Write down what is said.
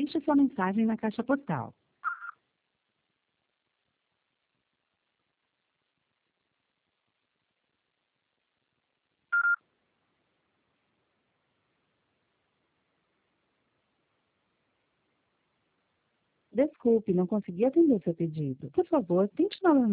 Deixe sua mensagem na caixa postal. Desculpe, não consegui atender seu pedido. Por favor, tente novamente.